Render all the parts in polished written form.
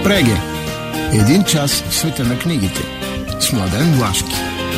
Преге. Един час в света на книгите с Младен Влашки.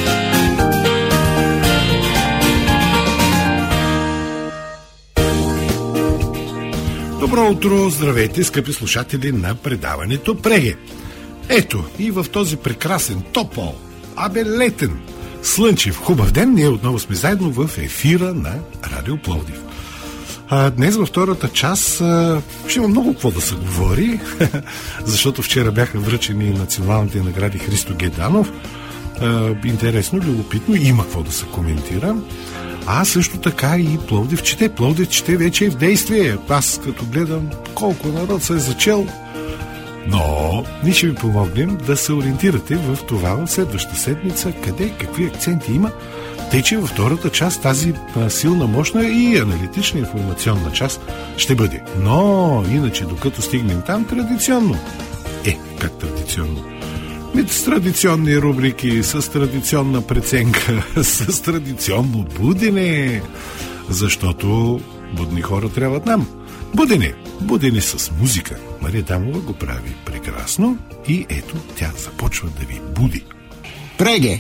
Добро утро, здравейте, скъпи слушатели на предаването Преге. Ето, и в този прекрасен, топъл, летен, слънчев, хубав ден, ние отново сме заедно в ефира на Радио Пловдив. Днес във втората част ще има много какво да се говори, защото вчера бяха връчени националните награди Христо Геданов. Интересно, любопитно, има какво да се коментира. А също така и Пловдив чете. Пловдив чете вече е в действие. Аз като гледам колко народ се е зачел. Но ние ще ви помогнем да се ориентирате в това в следващата седмица, къде, какви акценти има. Тъй, че във втората част тази силна, мощна и аналитична информационна част ще бъде. Но иначе, докато стигнем там, традиционно. Как традиционно? С традиционни рубрики, с традиционна преценка, с традиционно будене. Защото будни хора трябват нам. Будене с музика. Мария Дамова го прави прекрасно и ето тя започва да ви буди. Преге!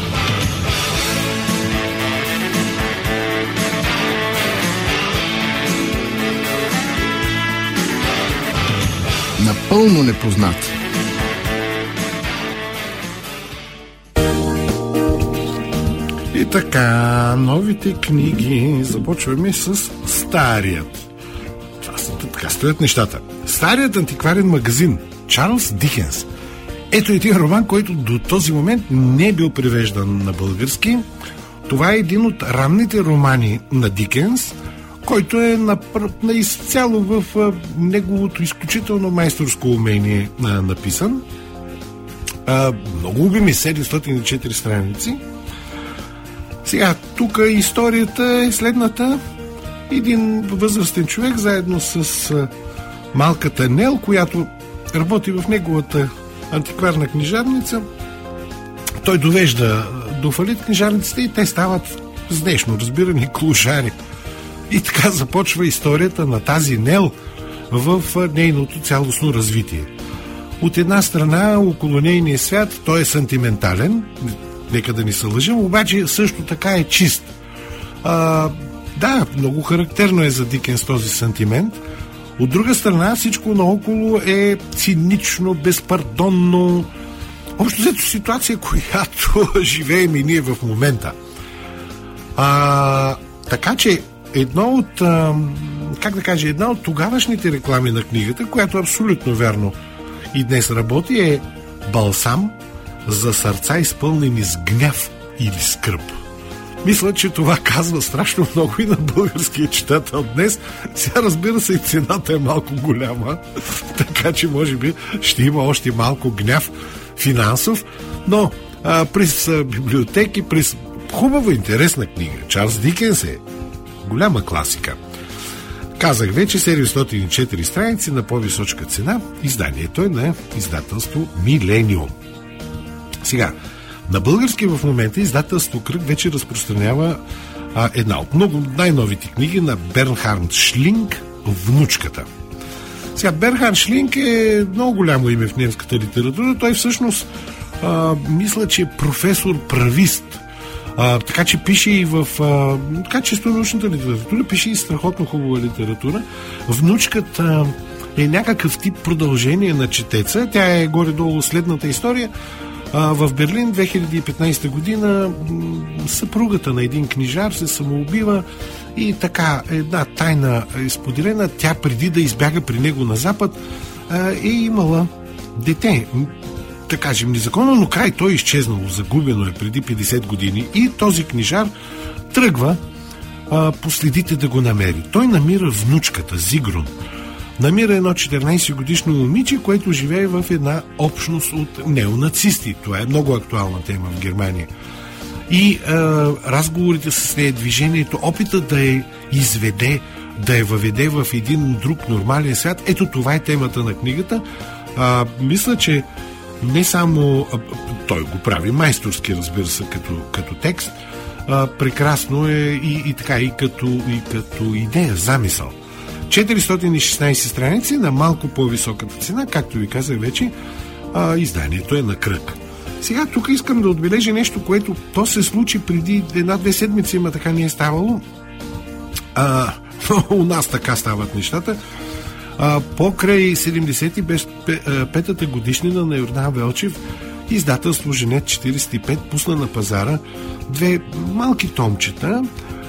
Напълно непознат. И така, новите книги. Започваме с старият. Така стоят нещата. Старият антикварен магазин. Чарлз Дикенс. Ето един роман, който до този момент не е бил превеждан на български. Това е един от ранните романи на Дикенс, който е изцяло в неговото изключително майсторско умение написан. Много обеми, 704 страници. Сега, тук историята е следната. Един възрастен човек, заедно с малката Нел, която работи в неговата антикварна книжарница, той довежда до фалит книжарниците и те стават, с днешно разбиране, клошари. И така започва историята на тази Нел в нейното цялостно развитие. От една страна, около нейния свят, той е сантиментален, нека да ни се лъжим, обаче също така е чист. Да, много характерно е за Дикенс този сантимент. От друга страна, всичко наоколо е цинично, безпардонно. Общо взето ситуация, която живеем и ние в момента. Така че една от тогавашните реклами на книгата, която абсолютно вярно и днес работи, е балсам за сърца, изпълнени с гняв или скръб. Мисля, че това казва страшно много и на българския читател днес. Сега, разбира се, и цената е малко голяма, така че може би ще има още малко гняв финансов, но през библиотеки, през хубава, интересна книга. Чарлз Дикенс е голяма класика. Казах вече, 704 страници на по-височка цена. Изданието е на издателство Милениум. Сега, на български в момента издателство Кръг вече разпространява една от много най-новите книги на Бернхард Шлинг «Внучката». Сега, Бернхард Шлинг е много голямо име в немската литература. Той всъщност мисля, че е професор-правист. Така че пише и в чисто научната литература, пише и страхотно хубава литература. Внучката е някакъв тип продължение на четеца. Тя е горе-долу следната история. В Берлин 2015 година съпругата на един книжар се самоубива и така една тайна е споделена. Тя преди да избяга при него на запад е имала дете. Да кажем незаконно, но край той е изчезнало, загубено е преди 50 години и този книжар тръгва по следите да го намери. Той намира внучката Зигрун. Намира едно 14-годишно момиче, което живее в една общност от неонацисти. Това е много актуална тема в Германия. И разговорите с нея, движението, опита да я изведе, да я въведе в един друг нормален свят. Ето това е темата на книгата. Мисля, че не само той го прави майсторски, разбира се, като текст. Прекрасно е и така, и като идея, замисъл. 416 страници на малко по-високата цена, както ви казах вече, изданието е на кръг. Сега тук искам да отбележа нещо, което то се случи преди 1-2 седмици, ма така не е ставало. У нас така стават нещата. Покрай 75-та годишнина на Йордан Велчев, издателство Женет 45 пусна на пазара 2 малки томчета.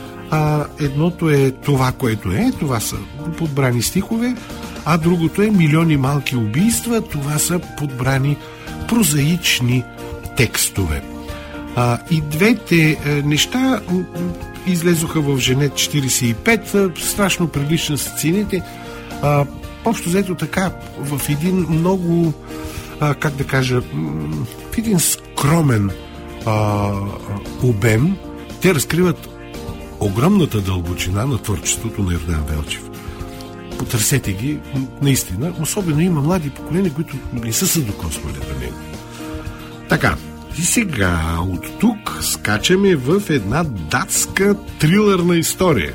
Едното е това, което е. Това са подбрани стихове, а другото е Милиони малки убийства. Това са подбрани прозаични текстове. И двете неща излезоха в Женет 45. Страшно прилични са цените. Общо взето така, в един много, как да кажа, в един скромен обем, те разкриват огромната дълбочина на творчеството на Йордан Велчев. Потърсете ги, наистина. Особено има млади поколения, които не са се докосвали до него. Така, и сега от тук скачаме в една датска трилърна история.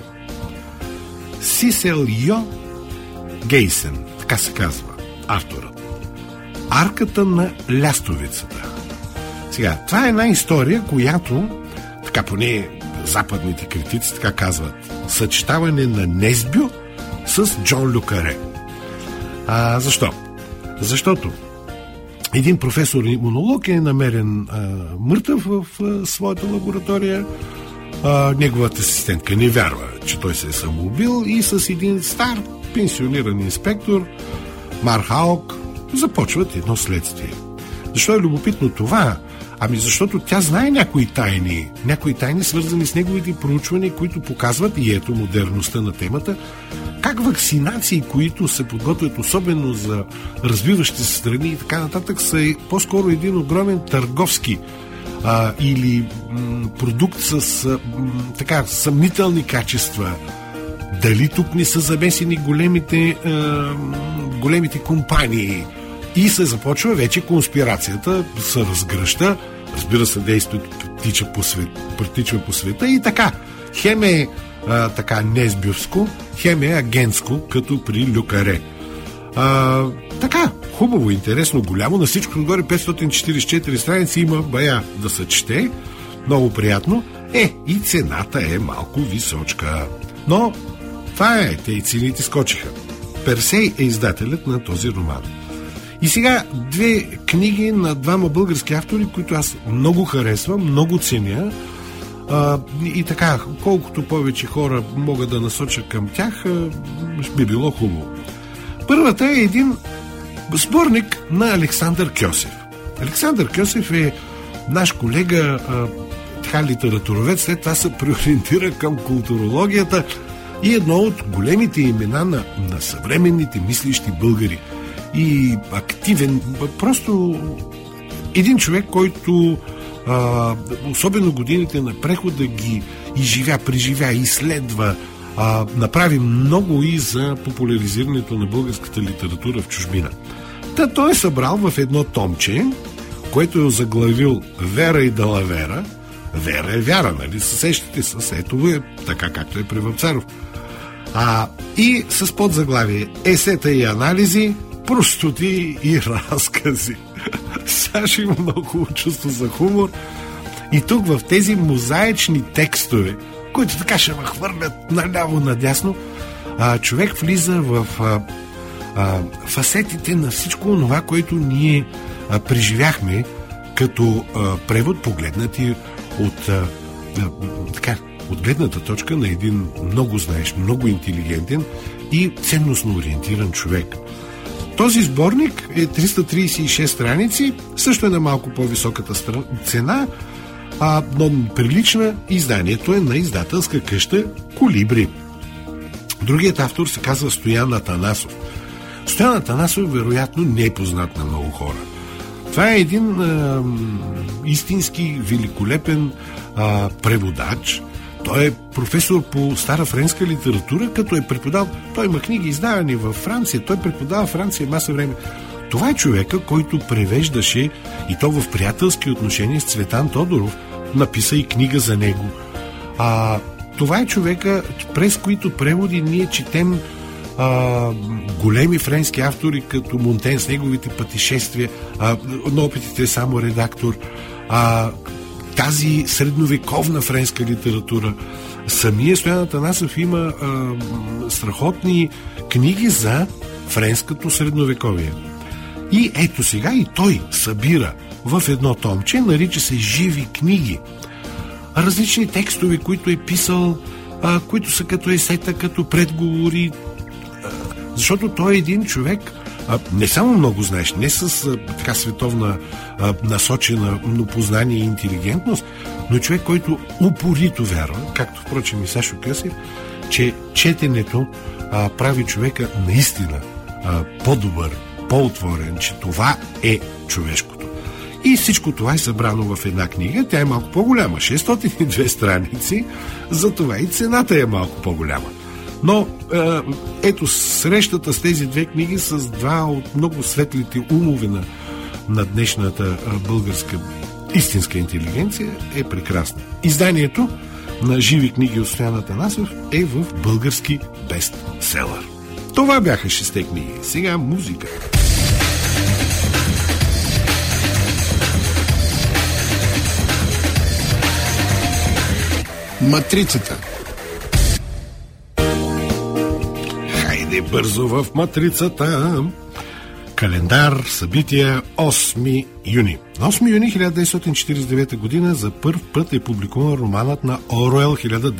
Сисел Йо Гейсен, така се казва авторът. Арката на лястовицата. Сега, това е една история, която, така поне западните критици така казват, съчетаване на Несбю с Джон Лю Каре. Защо? Защото един професор имунолог е намерен мъртъв в своята лаборатория. Неговата асистентка не вярва, че той се е самоубил и с един стар пенсиониран инспектор Мархаук започват едно следствие. Защо е любопитно това? Ами защото тя знае някои тайни свързани с неговите проучвания, които показват, и ето модерността на темата, как вакцинации, които се подготвят особено за развиващи се страни и така нататък, са по-скоро един огромен търговски или продукт с така съмнителни качества. Дали тук не са замесени големите компании? И се започва вече конспирацията, се разгръща, разбира се, действието протича по света и така. Хем е така несбюрско, хем е агентско, като при Лю Каре. Така, хубаво, интересно, голямо, на всичко нагоре 544 страници има, бая да се чете, много приятно. И цената е малко височка. Но това е, те и цените скочиха. Персей е издателят на този роман. И сега 2 книги на 2 български автори, които аз много харесвам, много ценя. И така, колкото повече хора могат да насочат към тях, би било хубаво. Първата е един сборник на Александър Кьосев. Александър Кьосев е наш колега, така литературовед, след това се преориентира към културологията и едно от големите имена на съвременните мислещи българи. И активен, просто един човек, който особено годините на прехода ги преживя, изследва, направи много и за популяризирането на българската литература в чужбина. Той е събрал в едно томче, което е озаглавил Вера и далавера. Вера е вяра, нали? Сещате се, ето е така, както е при Вапцаров. И с подзаглавие есета и анализи, простоти и разкази. Саши има много чувство за хумор. И тук в тези мозаични текстове, които така ще ме хвърлят наляво-надясно, човек влиза в фасетите на всичко това, което ние преживяхме като превод, погледнати от гледната точка на един много знаещ, много интелигентен и ценностно ориентиран човек. Този сборник е 336 страници, също е на малко по-високата цена, но прилична. Изданието е на издателска къща Колибри. Другият автор се казва Стоян Атанасов. Стоян Атанасов вероятно не е познат на много хора. Това е един истински великолепен преводач. Той е професор по стара френска литература, като е преподал. Той има книги издавани във Франция. Той преподава в Франция маса време. Това е човека, който превеждаше, и то в приятелски отношения с Цветан Тодоров. Написа и книга за него. Това е човека, през които преводи ние четем големи френски автори, като Монтен с неговите пътешествия, на опитите е само редактор, тази средновековна френска литература. Самия Стоян Атанасов има страхотни книги за френското средновековие. И ето сега и той събира в едно томче, нарича се Живи книги. Различни текстове, които е писал, които са като есета, като предговори, защото той е един човек, не само много знаеш, не с така световна насочена познание и интелигентност, но човек, който упорито вярва, както впрочем и Сашо Късев, че четенето прави човека наистина по-добър, по-отворен, че това е човешкото. И всичко това е събрано в една книга. Тя е малко по-голяма, 602 страници, затова и цената е малко по-голяма. Но ето срещата с тези две книги с два от много светлите умове на днешната българска истинска интелигенция е прекрасна. Изданието на Живи книги от Стоян Атанасов е в български бестселър. Това бяха 6 книги. Сега музика. Матрицата. Хайде бързо в матрицата. Календар, събития, 8 юни. На 8 юни 1949 година за първ път е публикуван романът на Оруел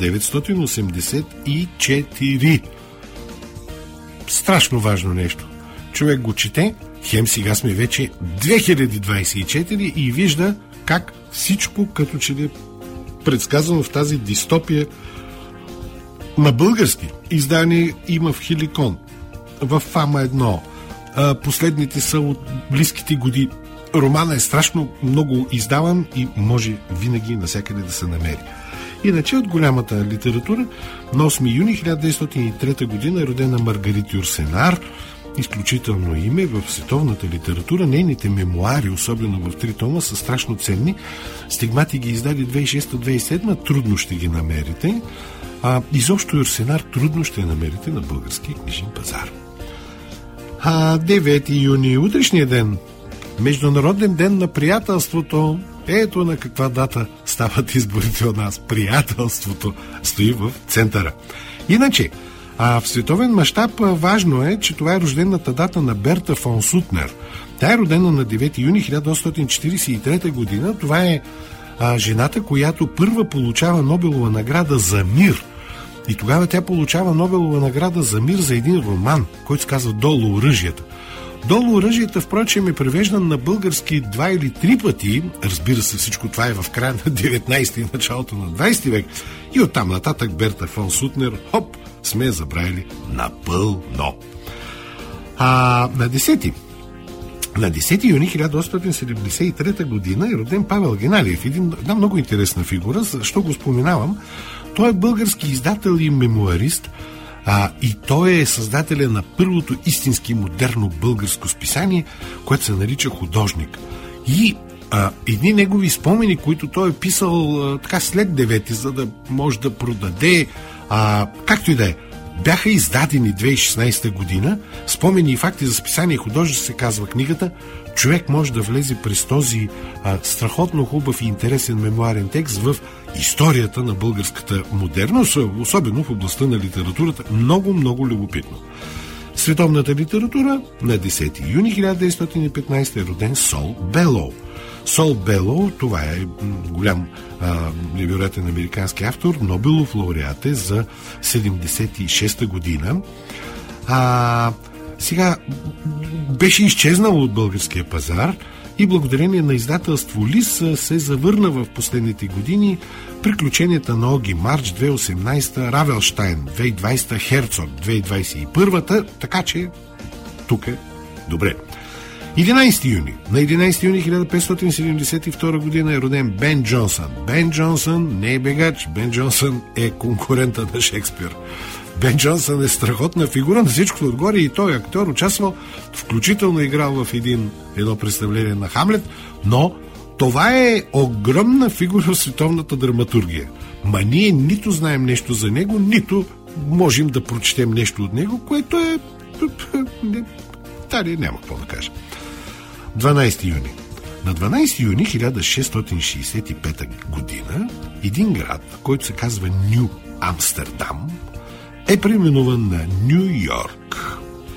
1984. Страшно важно нещо. Човек го чете, хем сега сме вече 2024 и вижда как всичко като че ли е предсказано в тази дистопия на български издание има в Хеликон, в Фама 1. Последните са от близките години. Романа е страшно много издаван и може винаги навсякъде да се намери. Иначе от голямата литература на 8 юни 1903 година е родена Маргарит Юрсенар, изключително име в световната литература. Нейните мемуари, особено в 3 тома, са страшно ценни. Стигмати ги издаде 2006-2007, трудно ще ги намерите. Изобщо Юрсенар трудно ще намерите на българския книжен пазар. 9 юни, утрешния ден, Международен ден на приятелството. Ето на каква дата стават изборите у нас. Приятелството стои в центъра. Иначе, в световен мащаб важно е, че това е рождената дата на Берта фон Сутнер. Тя е родена на 9 юни 1843 година. Това е жената, която първа получава Нобелова награда за мир. И тогава тя получава Нобелова награда за мир за един роман, който се казва Долу оръжията. Долу оръжията, впрочем, е превеждан на български 2 или 3 пъти. Разбира се, всичко това е в края на 19 и началото на 20 век. И оттам нататък Берта фон Сутнер, хоп, сме забравили напълно. На 10 юни 1873 година е роден Павел Геналиев. Една много интересна фигура. Защо го споменавам? Той е български издател и мемуарист, и той е създателя на първото истински модерно българско списание, което се нарича Художник. И едни негови спомени, които той е писал така след 9-ти, за да може да продаде, както и да е, бяха издадени 2016 година. Спомени и факти за списание Художник се казва книгата. Човек може да влезе през този страхотно хубав и интересен мемуарен текст в историята на българската модерност, особено в областта на литературата. Много, много любопитно. Световната литература на 10 юни 1915 е роден Сол Белоу. Сол Белоу, това е голям невероятен американски автор, Нобелов лауреат е за 76-та година. Сега беше изчезнал от българския пазар и благодарение на издателство Лис се завърна в последните години. Приключенията на Оги Марч 2018, Равелштайн 2020, Херцог 2021, така че тук е добре. 11 юни. На 11 юни 1572 година е роден Бен Джонсън. Бен Джонсън не е бегач, Бен Джонсън е конкурента на Шекспир. Бен Джонсън е страхотна фигура, на всичкото отгоре и той актьор, участвал, включително играл в едно представление на Хамлет, но това е огромна фигура в световната драматургия. Ма ние нито знаем нещо за него, нито можем да прочетем нещо от него, което е... Дали няма какво да кажа. 12 юни. На 12 юни 1665 година един град, който се казва Ню Амстердам, е преименуван на Ню Йорк.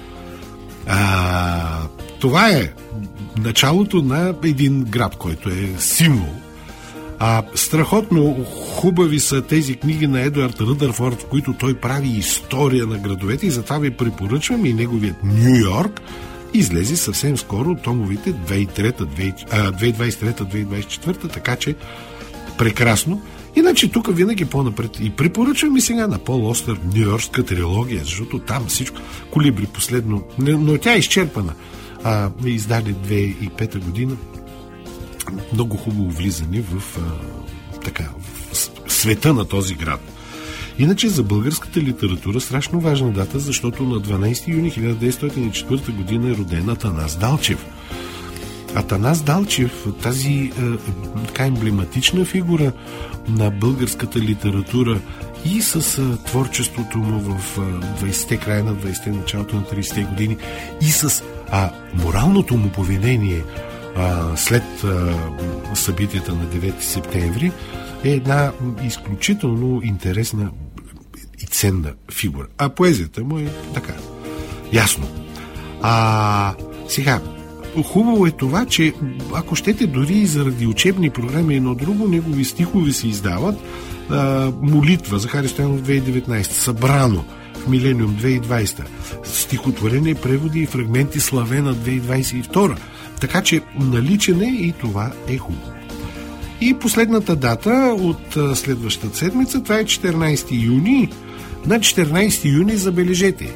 Това е началото на един град, който е символ. Страхотно хубави са тези книги на Едуард Ръдърфорд, в които той прави история на градовете, и затова ви препоръчвам и неговият Ню Йорк. Излезе съвсем скоро томовите 2023-2024, така че прекрасно. Иначе тук винаги по-напред и препоръчвам и сега на Пол Остър Нью-Йоркска трилогия, защото там всичко, Колибри последно, но тя е изчерпана. Издали 2005 година. Много хубаво влизане в света на този град. Иначе за българската литература страшно важна дата, защото на 12 юни 1904 година е роден Атанас Далчев. Атанас Далчев, тази така емблематична фигура на българската литература и с творчеството му в 20-те, края на 20-те, началото на 30-те години, и с моралното му поведение след събитията на 9 септември, е една изключително интересна и ценна фигура. А поезията му е така. Ясно. Сега, хубаво е това, че ако щете дори и заради учебни програми едно друго, негови стихове се издават. Молитва, Захари Стоянов 2019, Събрано в Милениум 2020, стихотворение, преводи и фрагменти Славена 2022. Така че наличен е и това е хубаво. И последната дата от следващата седмица, това е 14 юни. На 14 юни, забележете,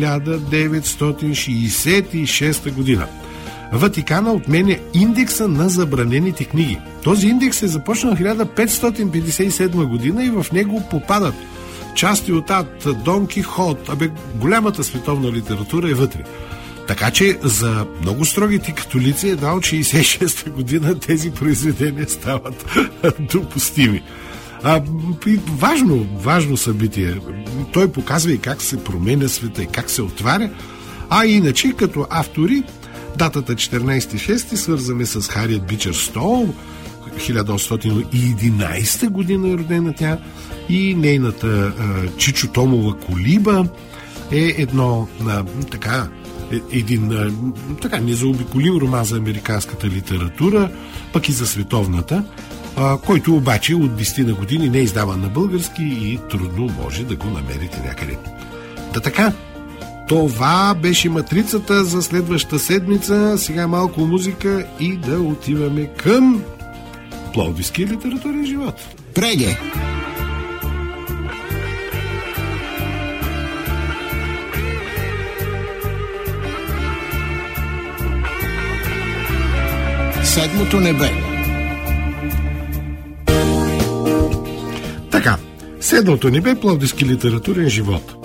1966 година. Ватикана отменя индекса на забранените книги. Този индекс е започнал в 1557 година и в него попадат части от Дон Кихот. Голямата световна литература е вътре. Така че за много строгите католици едва от 66 година тези произведения стават допустими. Важно събитие. Той показва и как се променя света и как се отваря. Иначе като автори, датата 14.6 свързваме с Хариет Бичър Стоул, 1811 година е родена тя, и нейната Чичо Томова Колиба е един незаобиколим роман за американската литература, пък и за световната, който обаче от 10 на години не е издаван на български и трудно може да го намерите някъде. Така, това беше матрицата за следващата седмица. Сега малко музика и да отиваме към Пловдивския литературен живот. Преге! Седмото небе. Така, седмото небе, Пловдивски литературен живот.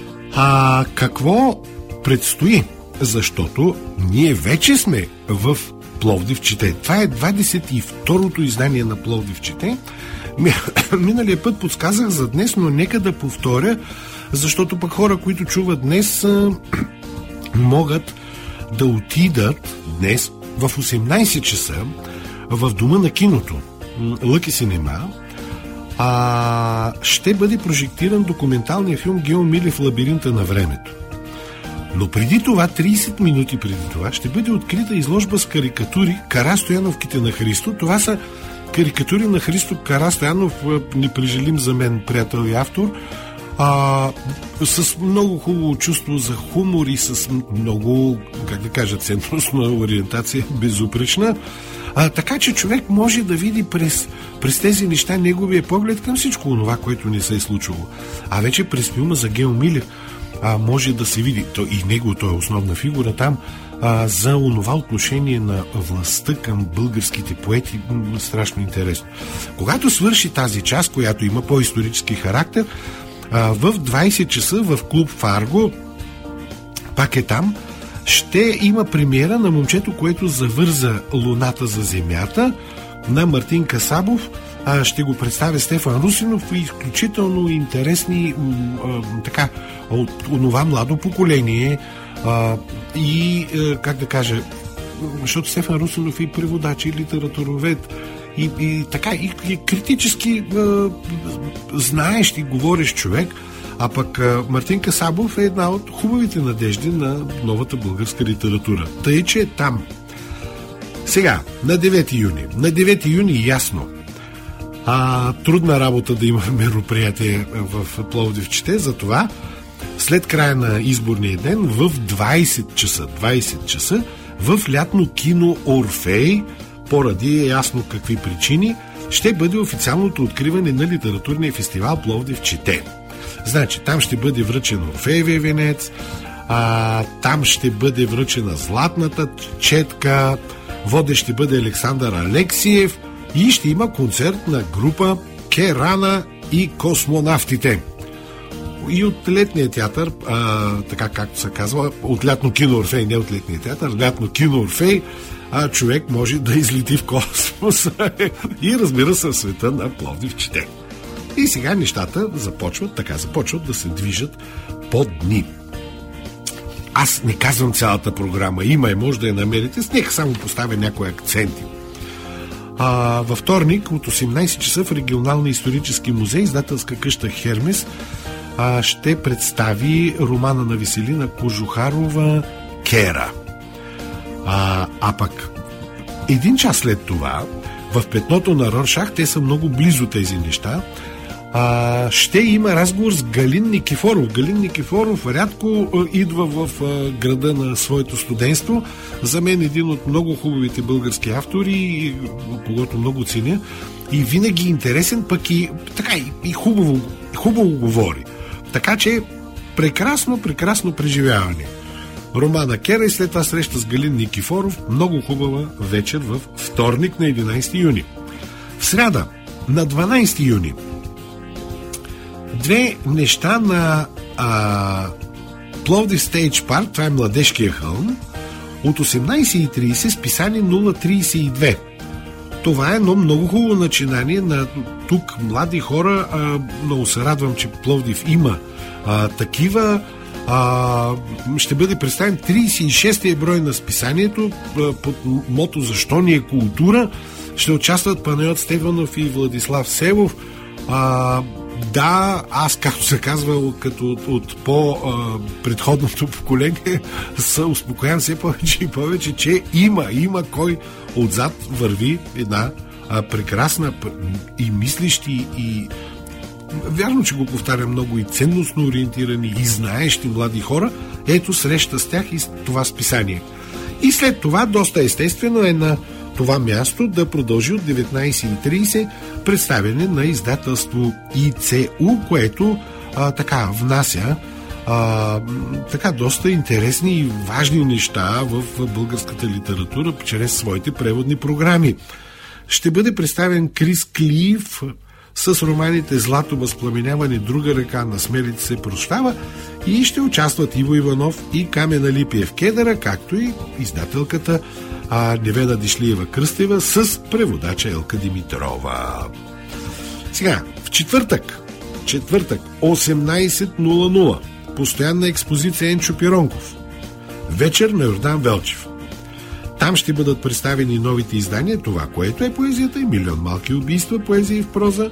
Какво предстои? Защото ние вече сме в Пловдив чете. Това е 22-то издание на Пловдив чете. Миналия път подсказах за днес, но нека да повторя, защото пък хора, които чуват днес, могат да отидат днес в 18 часа в Дома на киното Лъки Синема. Ще бъде прожектиран документалния филм Гео Милев „Лабиринта на времето“. Но преди това, 30 минути преди това, ще бъде открита изложба с карикатури Карастояновките на Христо. Това са карикатури на Христо Карастоянов, непрежелим за мен приятел и автор, с много хубаво чувство за хумор и с много, ценностна ориентация, безупречна. Така че човек може да види през тези неща неговия поглед към всичко това, което не се е случило. Вече през филма за Гео Милев може да се види, и него той е основна фигура там, за онова отношение на властта към българските поети. Страшно интересно. Когато свърши тази част, която има по-исторически характер, в 20 часа в клуб Фарго, пак е там, ще има премиера на Момчето, което завърза Луната за Земята, на Мартин Касабов ще го представя Стефан Русинов и изключително интересни от онова младо поколение как да кажа, защото Стефан Русинов е и преводач, и литературовед, и критически знаещ и говорещ човек, а пък Мартин Касабов е една от хубавите надежди на новата българска литература. Тъй, че е там. Сега, на 9 юни. На 9 юни ясно. Трудна работа да има мероприятие в Пловдив чете, затова след края на изборния ден в 20 часа в лятно кино Орфей, поради ясно какви причини, ще бъде официалното откриване на литературния фестивал Пловдив чете. Значи, там ще бъде връчен Орфеевия венец, там ще бъде връчена Златната четка, водещ ще бъде Александър Алексиев и ще има концерт на група Керана и Космонавтите. И от летния театър, така както се казва, от лятно кино Орфей, не от летния театър, лятно кино Орфей, човек може да излети в космоса и разбира се в света на Пловдив чете. И сега нещата започват да се движат по дни. Аз не казвам цялата програма, може да я намерите, с нека само поставя някои акценти. Във вторник от 18 часа в Регионалния исторически музей издателска къща Хермес ще представи романа на Веселина Кожухарова Кера. Пък един час след това в Петното на Роршах, те са много близо тези неща, ще има разговор с Галин Никифоров. Галин Никифоров рядко идва в града на своето студентство. За мен един от много хубавите български автори, когото много ценя, и винаги интересен, пък и хубаво говори. Така че прекрасно преживяване. Романа Кера и след това среща с Галин Никифоров. Много хубава вечер в вторник на 11 юни. В сряда на 12 юни две неща на Пловдив Стейдж Парк, това е Младежкия хълм, от 18:30 с писание 032. Това е едно много хубаво начинание на тук млади хора. Много се радвам, че Пловдив има такива. Ще бъде представен 36-тия брой на списанието под мото "Защо ни е култура?". Ще участват Панайот Стефанов и Владислав Севов. Аз, както се казва, като от по-предходното поколение, се успокоявам все повече и повече, че има кой отзад върви една прекрасна и мислещи и вярно, че го повтарям много, и ценностно ориентирани и знаещи млади хора. Ето среща с тях и с това списание. И след това, доста естествено е на това място да продължи от 19:30 представяне на издателство ИЦУ, което внася доста интересни и важни неща в българската литература чрез своите преводни програми. Ще бъде представен Крис Клиев с романите "Злато възпламеняване", "Друга река", "На смелите се прощава", и ще участват Иво Иванов и Камена Липиев Кедъра, както и издателката Невена Дишлиева Кръстева с преводача Елка Димитрова. Сега, в четвъртък 18:00 постоянна експозиция Енчо Пиронков. Вечер на Йордан Велчев. Там ще бъдат представени новите издания, това, което е поезията, и "Милион малки убийства", поезия и в проза.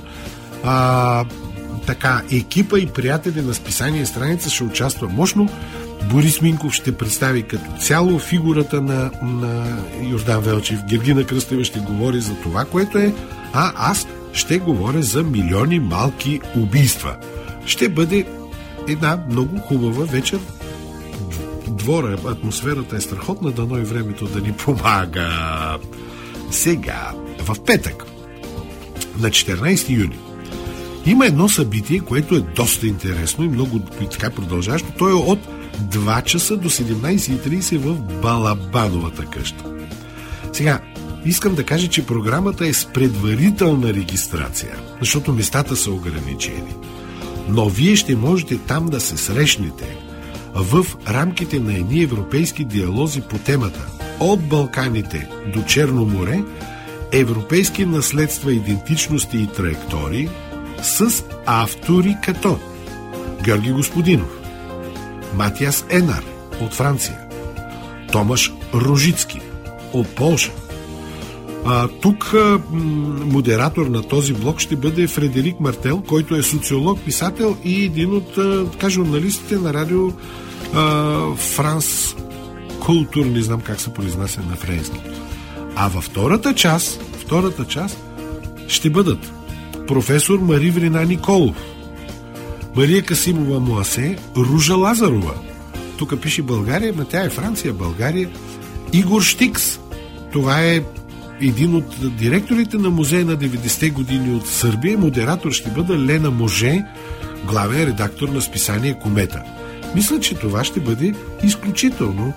Екипа и приятели на списание Страница ще участва мощно. Борис Минков ще представи като цяло фигурата на Йордан Велчев. Гергина Кръстева ще говори за това, което е, аз ще говоря за "Милиони малки убийства". Ще бъде една много хубава вечер. Двора, атмосферата е страхотна, дано и времето да ни помага. Сега, в петък, на 14 юни, има едно събитие, което е доста интересно и много продължащо. То е от 2 часа до 17:30 в Балабановата къща. Сега, искам да кажа, че програмата е с предварителна регистрация, защото местата са ограничени. Но вие ще можете там да се срещнете в рамките на едни европейски диалози по темата "От Балканите до Черно море", европейски наследства, идентичности и траектории с автори като Георги Господинов, Матиас Енар от Франция, Томаш Ружицки от Полша. Тук модератор на този блог ще бъде Фредерик Мартел, който е социолог, писател и един от журналистите на радио Франс Култур, не знам как се произнася на френски. А във втората част ще бъдат професор Мари Врина Николов, Мария Касимова Муасе, Ружа Лазарова. Тук пише България, но тя е Франция, България. Игор Штикс. Това е един от директорите на музея на 90-те години от Сърбия. Модератор ще бъде Лена Може, главен редактор на списание Комета. Мисля, че това ще бъде изключително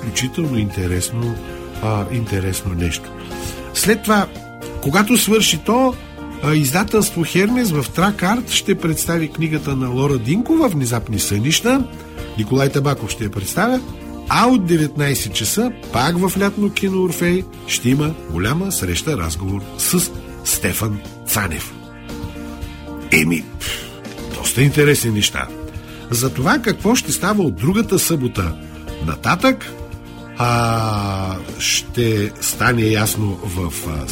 интересно нещо. След това, когато свърши то, издателство Хермес в Тракарт ще представи книгата на Лора Динкова "Внезапни сънища". Николай Табаков ще я представя. А от 19 часа, пак в лятно кино Орфей, ще има голяма среща, разговор с Стефан Цанев. Доста интересни неща. За това какво ще става от другата събота нататък, ще стане ясно в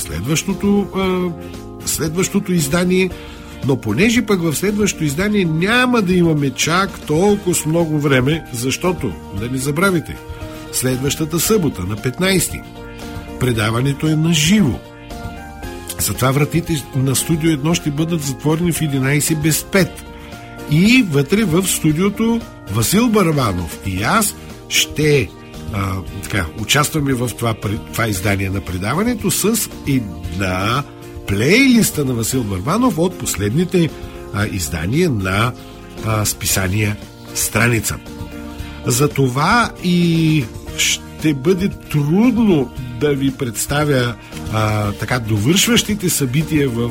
следващото издание, но понеже пък в следващото издание няма да имаме чак толкова много време, защото, да не забравите, следващата събота на 15 предаването е на живо. Затова вратите на студио 1 ще бъдат затворени в 11 без 5. И вътре в студиото Васил Барабанов и аз ще участваме в това издание на предаването с една плейлиста на Васил Барабанов от последните издания на списания Страница. Затова и ще бъде трудно да ви представя довършващите събития в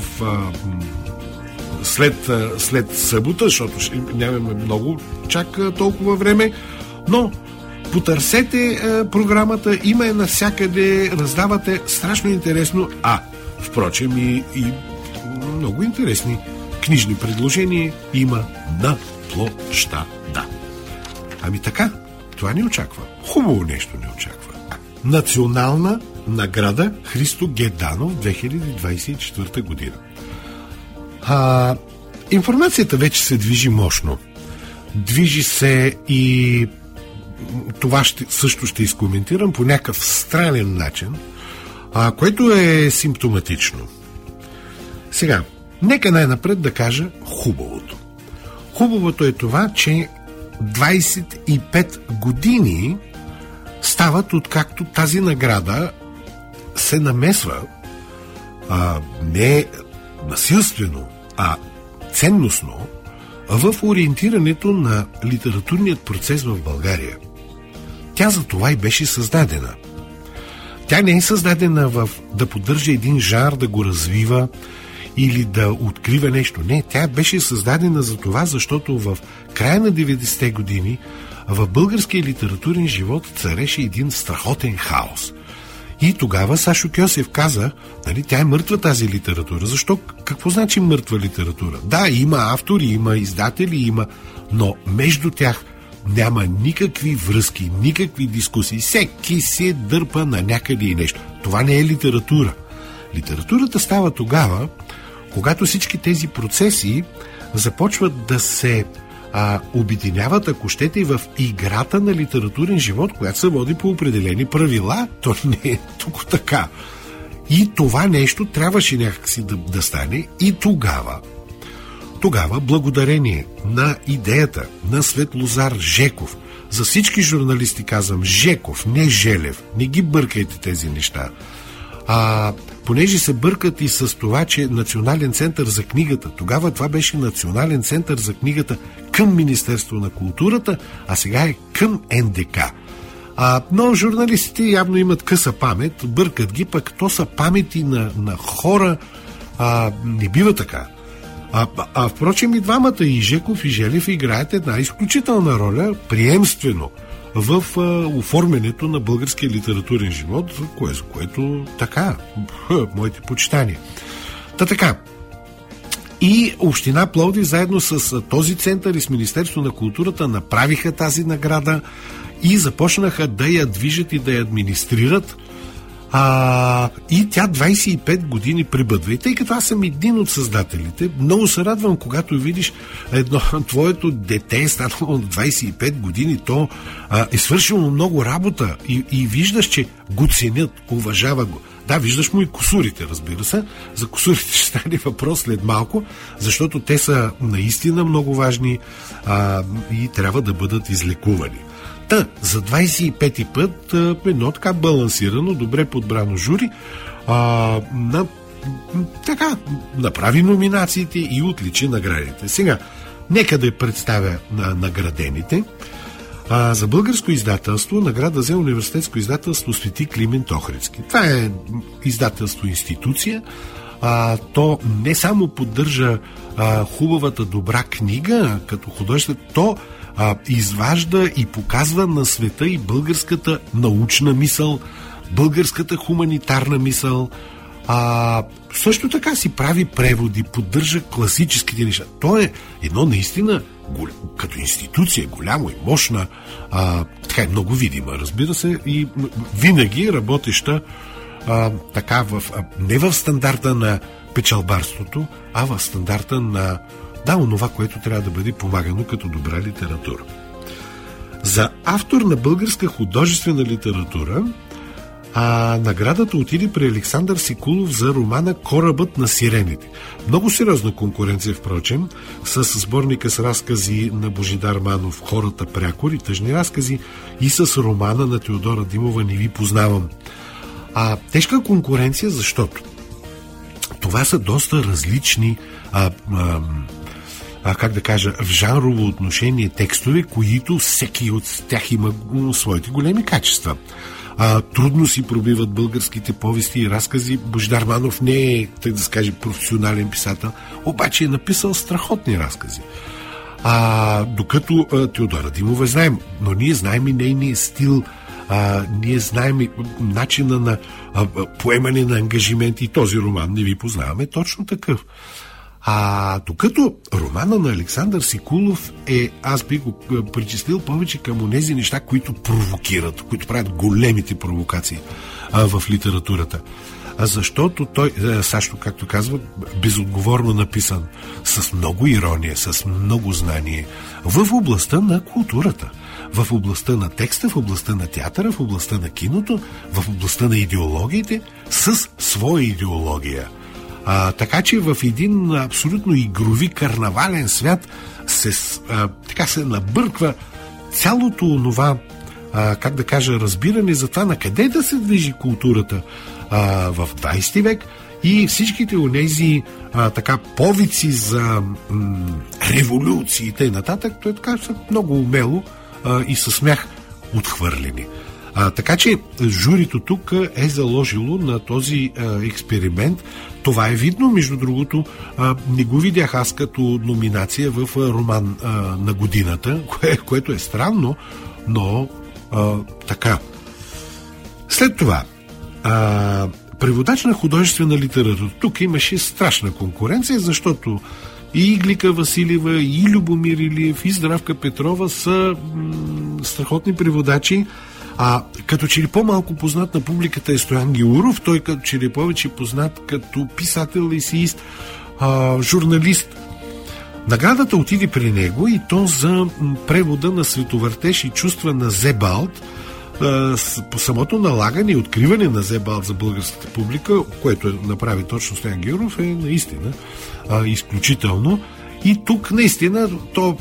след събота, защото нямаме много чак толкова време, но потърсете програмата, има навсякъде, раздавате страшно интересно, впрочем и много интересни книжни предложения има на площада. Така, това ни очаква. Хубаво нещо ни очаква. Национална награда Христо Геданов 2024 година. Информацията вече се движи мощно. Движи се и това също ще изкоментирам по някакъв странен начин, което е симптоматично. Сега, нека най-напред да кажа хубавото. Хубавото е това, че 25 години стават откакто тази награда се намесва не насилствено, а ценностно в ориентирането на литературният процес в България. Тя за това и беше създадена. Тя не е създадена да поддържа един жанр, да го развива или да открива нещо. Не, тя беше създадена за това, защото в края на 90-те години в българския литературен живот цареше един страхотен хаос. И тогава Сашо Кьосев каза, тя е мъртва тази литература. Защо? Какво значи мъртва литература? Да, има автори, има издатели, но между тях няма никакви връзки, никакви дискусии. Всеки се дърпа на някъде и нещо. Това не е литература. Литературата става тогава, когато всички тези процеси започват да се обединяват, ако щете, и в играта на литературен живот, която се води по определени правила. То не е тук така. И това нещо трябваше някакси да стане и тогава, благодарение на идеята на Светлозар Жеков, за всички журналисти казвам Жеков, не Желев, не ги бъркайте тези неща. Понеже се бъркат и с това, че Национален център за книгата, тогава това беше Национален център за книгата към Министерство на културата, а сега е към НДК. Но журналистите явно имат къса памет, бъркат ги, пък то са памети на хора, не бива така. Впрочем и двамата, и Жеков, и Желев, играят една изключителна роля, приемствено в оформянето на българския литературен живот, за което така, моите почитания. Така. И община Пловдив заедно с този център и с Министерство на културата направиха тази награда и започнаха да я движат и да я администрират. И тя 25 години пребъдва. И тъй като аз съм един от създателите, много се радвам, когато видиш твоето дете е станало на 25 години, то е свършило много работа и виждаш, че го ценят, уважава го. Да, виждаш му и кусурите, разбира се. За кусурите ще стане въпрос след малко, защото те са наистина много важни и трябва да бъдат излекувани. За 25-ти път едно така балансирано, добре подбрано жури направи номинациите и отличи наградите. Сега, нека да я представя на наградените. За българско издателство награда взе университетско издателство Свети Климент Охридски. Това е издателство-институция. То не само поддържа хубавата добра книга като художествено, то изважда и показва на света и българската научна мисъл, българската хуманитарна мисъл. Също така си прави преводи, поддържа класическите неща. То е едно наистина като институция голямо и мощна, така е много видима, разбира се, и винаги работеща не в стандарта на печалбарството, а в стандарта на онова, което трябва да бъде помагано като добра литература. За автор на българска художествена литература наградата отиде при Александър Сикулов за романа "Корабът на сирените". Много сериозна конкуренция, впрочем, с сборника с разкази на Божидар Манов "Хората прякор" и тъжни разкази, и с романа на Теодора Димова "Не ви познавам". Тежка конкуренция, защото това са доста различни в жанрово отношение текстове, които всеки от тях има своите големи качества. Трудно си пробиват българските повести и разкази. Божидар Манов не е, так да се каже, професионален писател, обаче е написал страхотни разкази. Докато Теодора Димова знаем, но ние знаем и нейния стил, ние знаем и начина на поемане на ангажименти, и този роман "Не ви познаваме" точно такъв. Докато романа на Александър Сикулов аз би го причислил повече към онези неща, които провокират, които правят големите провокации в литературата. Защото той, Сашто, както казва, безотговорно написан, с много ирония, с много знание, в областта на културата, в областта на текста, в областта на театъра, в областта на киното, в областта на идеологиите, с своя идеология. Така че в един абсолютно игрови карнавален свят се набърква цялото онова, разбиране за това на къде да се движи културата в 20 век и всичките онези повици за революции и т.н. Той така са много умело и със смях отхвърлени. Така че журито тук е заложило на този експеримент. Това е видно, между другото, не го видях аз като номинация в роман на годината, което е странно, но така. След това, преводач на художествена литература. Тук имаше страшна конкуренция, защото и Иглика Василева, и Любомир Илиев, и Здравка Петрова са страхотни преводачи. Като че ли по-малко познат на публиката е Стоян Гяуров, той като че ли повече познат като писател, есеист, журналист. Наградата отиде при него и то за превода на "Световъртеж и чувства" на Зебалд. По самото налагане и откриване на Зебалд за българската публика, което направи точно Стоян Гяуров, е наистина изключително. И тук наистина то,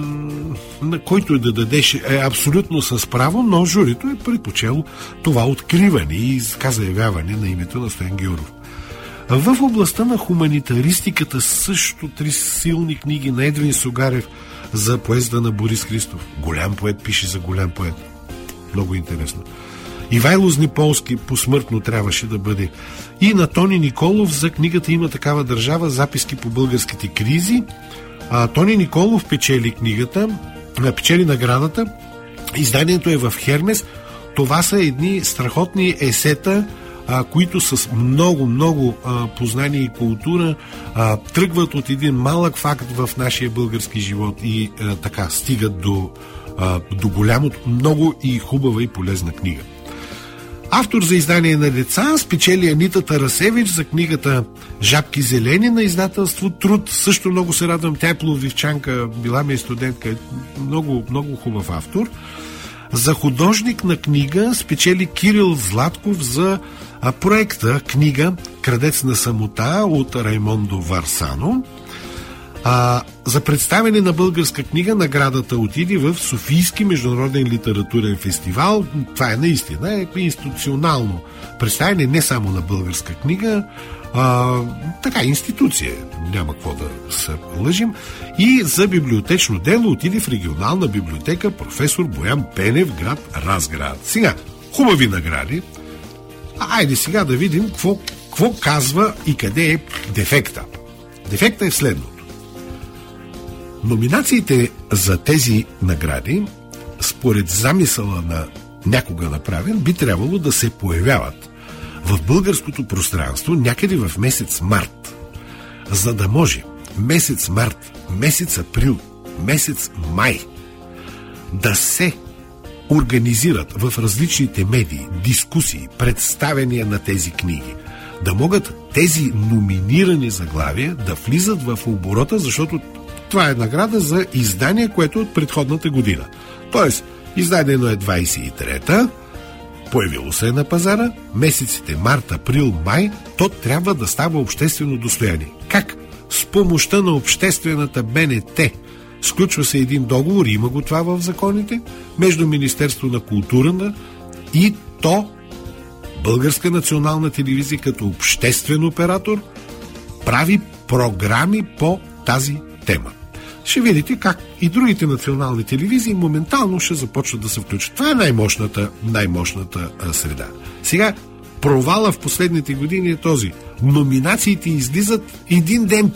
на който да дадеш, е абсолютно с право, но журито е предпочело това откриване и заявяване на името на Стоян Гяуров. В областта на хуманитаристиката също 3 силни книги на Едвин Сугарев за поезда на Борис Христов. Голям поет пише за голям поет. Много интересно. Ивайло Зниполски посмъртно трябваше да бъде. И на Тони Николов за книгата "Има такава държава. Записки по българските кризи". Тони Николов печели наградата Изданието е в Хермес. Това са едни страхотни есета, които с много познание и култура тръгват от един малък факт в нашия български живот и така стигат до голямото, много и хубава и полезна книга. Автор за издание на деца спечели Анита Тарасевич за книгата "Жабки зелени" на издателство Труд. Също много се радвам. Тя е пловдивчанка, била ми е студентка. Много хубав автор. За художник на книга спечели Кирил Златков за проекта книга "Крадец на самота" от Раймондо Варсано. За представяне на българска книга наградата отиде в Софийски международен литературен фестивал. Това е наистина институционално представяне не само на българска книга, така институция, няма какво да се лъжим. И за библиотечно дело отиде в регионална библиотека "Професор Боян Пенев", град Разград. Сега, хубави награди. Айде сега да видим какво казва и къде е дефекта. Дефекта е следното. Номинациите за тези награди, според замисъла на някога направен, би трябвало да се появяват в българското пространство някъде в месец март, за да може месец март, месец април, месец май да се организират в различните медии дискусии, представяния на тези книги, да могат тези номинирани заглавия да влизат в оборота, защото това е награда за издание, което е от предходната година. Тоест, издадено е 23-та, появило се на пазара, месеците март, април, май, то трябва да става обществено достояние. Как? С помощта на обществената БНТ. Сключва се един договор, има го това в законите, между Министерство на културата и Българска национална телевизия като обществен оператор прави програми по тази тема. Ще видите как и другите национални телевизии моментално ще започват да се включат. Това е най-мощната среда. Сега, провала в последните години е този. Номинациите излизат един ден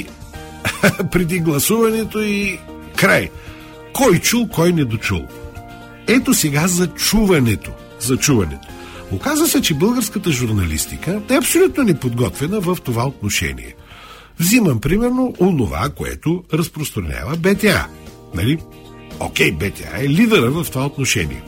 преди гласуването и край. Кой чул, кой не дочул. Ето сега за чуването. Оказва се, че българската журналистика е абсолютно неподготвена в това отношение. Взимам примерно онова, което разпространява БТА. Нали? Окей, БТА е лидера в това отношение.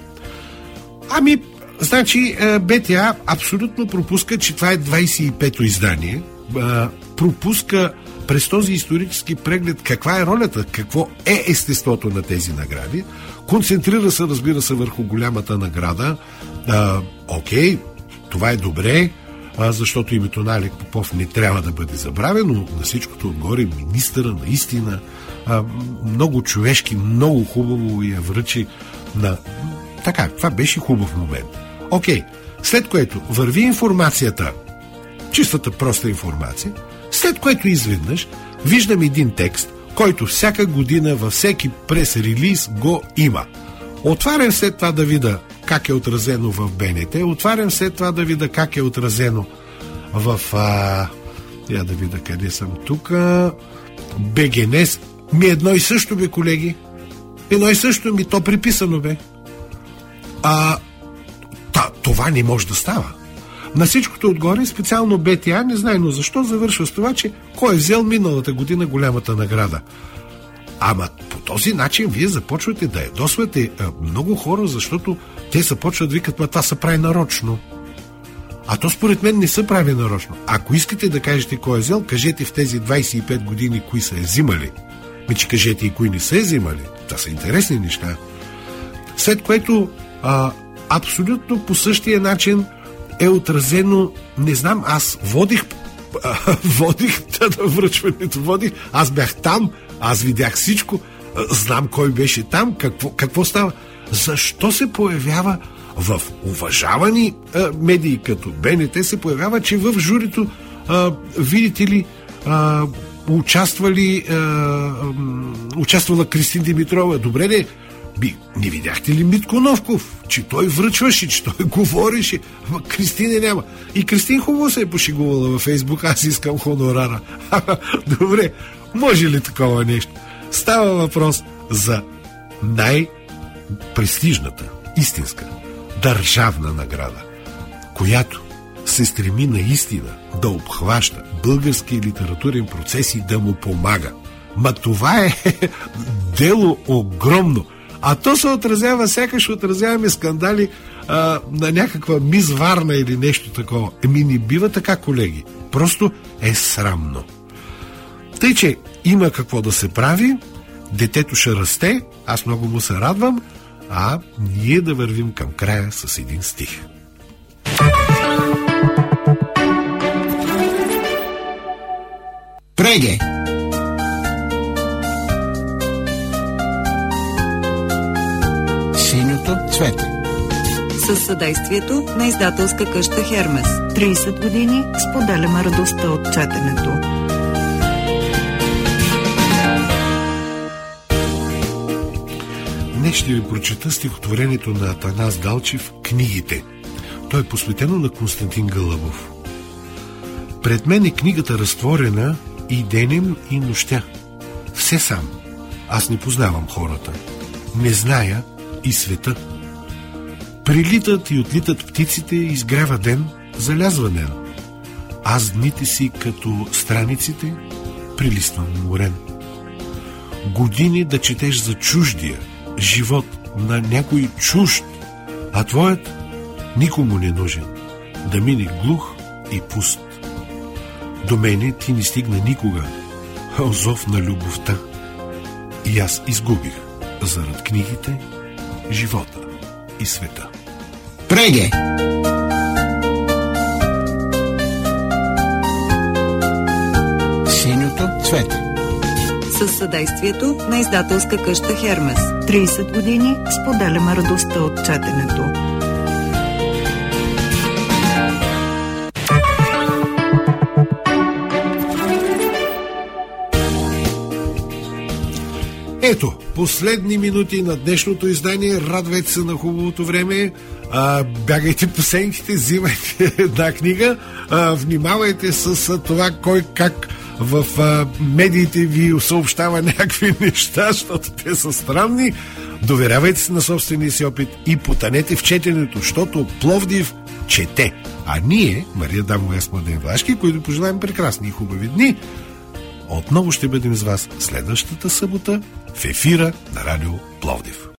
Значи БТА абсолютно пропуска, че това е 25-то издание. Пропуска през този исторически преглед каква е ролята, какво е естеството на тези награди. Концентрира се, разбира се, върху голямата награда. Окей, това е добре, защото името на Алек Попов не трябва да бъде забравено. На всичкото отгоре министъра наистина много човешки, много хубаво я връчи на... Така, това беше хубав момент. Окей, след което върви информацията, чистата проста информация, след което изведнъж виждам един текст, който всяка година във всеки прес-релиз го има. Отварям след това да видя как е отразено в БНТ, отварям след това да видя как е отразено в... Я да видя къде съм тук... БГНС. Едно и също бе, колеги. Едно и също то приписано бе. Това не може да става. На всичкото отгоре, специално БТА, не знайно защо, завършва с това, че кой е взел миналата година голямата награда. Ама по този начин вие започвате да ядосвате много хора, защото те започват да викат, това се прави нарочно. А то според мен не се прави нарочно. Ако искате да кажете кой е взел, кажете в тези 25 години кои са е взимали. Че кажете и кои не са е взимали. Това са интересни неща. След което абсолютно по същия начин е отразено, не знам, аз водих връчването, аз бях там, аз видях всичко, знам кой беше там, какво става. Защо се появява в уважавани медии като БНТ, се появява, че в журито, видите ли, участвала Кристин Димитрова. Добре де, не видяхте ли Митко Новков? Че той връчваше, че той говореше. Ама Кристина няма. И Кристин хубаво се е пошегувала във Фейсбук. Аз искам хонорара. Добре, може ли такова нещо? Става въпрос за престижната, истинска, държавна награда, която се стреми наистина да обхваща българския литературен процес и да му помага. Ма това е дело огромно. А то се отразява, сякаш отразяваме скандали на някаква мис Варна или нещо такова. Не бива така, колеги. Просто е срамно. Тъй, че има какво да се прави, детето ще расте, аз много му се радвам, а ние да вървим към края с един стих. Преге! Синьото цвете. Със съдействието на издателска къща Хермес. 30 години споделяме радостта от четенето. Днес ще ви прочета стихотворението на Атанас Галчев «Книгите». То е посветено на Константин Гълъбов. Пред мен е книгата разтворена и денем, и нощя. Все сам. Аз не познавам хората. Не зная и света. Прилитат и отлитат птиците, изгрява ден, залязва ден. Аз дните си като страниците прилиствам уморен. Години да четеш за чуждия живот на някой чужд, а твоят никому не нужен, да мине глух и пуст. До мене ти не стигна никога, зов на любовта. И аз изгубих зарад книгите, живота и света. Преге! Синьото цвете. Със съдействието на издателска къща Хермес. 30 години споделяме радостта от четенето. Ето, последни минути на днешното издание. Радвайте се на хубавото време. Бягайте по сенките, взимайте една книга. Внимавайте с това кой как в медиите ви съобщава някакви неща, защото те са странни. Доверявайте се на собствения си опит и потънете в четенето, защото Пловдив чете. А ние, Мария Дамова и аз, Младен Влашки, които пожелаем прекрасни и хубави дни, отново ще бъдем с вас следващата събота в ефира на Радио Пловдив.